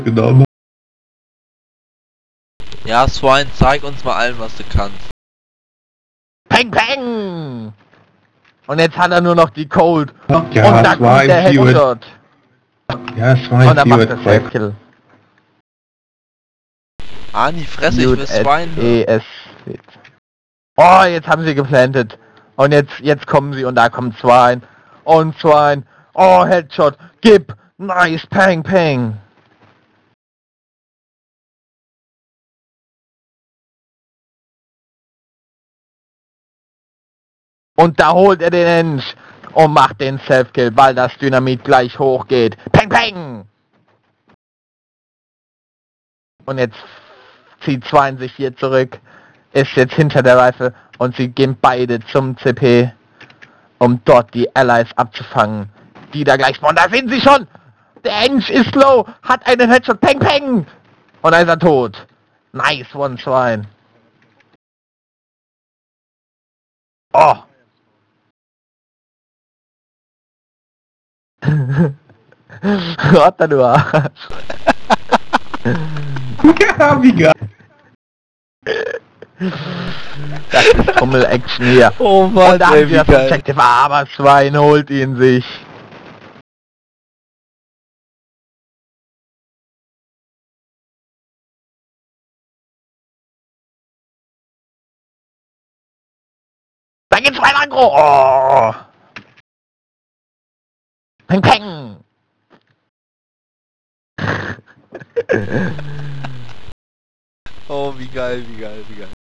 Genau. Ja, Swine, zeig uns mal allen, was du kannst. Peng, peng! Und jetzt hat er nur noch die Cold. Ja, Und da kommt der Headshot. Ja, Und dann macht er Self-Kill. Ani, Fresse, ich will Swine hören. Oh, jetzt haben sie geplantet. Und jetzt kommen sie und da kommt Swine. Und Swine. Oh, Headshot. Gib. Nice. Peng, peng. Und da holt er den Ensch und macht den Self-Kill, weil das Dynamit gleich hochgeht. Peng, peng! Und jetzt zieht Swine sich hier zurück, ist jetzt hinter der Rifle und sie gehen beide zum CP, um dort die Allies abzufangen, die da gleich spawnen. Da sind sie schon! Der Ensch ist low, hat einen Headshot, peng, peng! Und dann ist er tot. Nice one, Swine. Oh! Warte du Arsch. Ja, wie geil. Das ist Trommel-Action hier. Oh Mann, Und da ey, haben wie wir das geil. Objective, aber Swine holt ihn sich. Da geht's weiter, Agro. Oh. Peng, peng. Oh, wie geil, wie geil, wie geil.